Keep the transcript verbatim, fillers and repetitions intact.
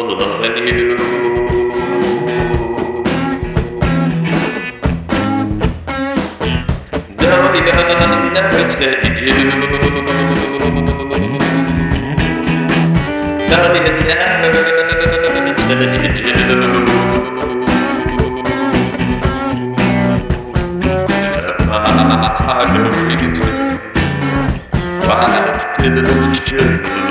loving you. No, you never said you do. No, you never said you do. I know reason why I still should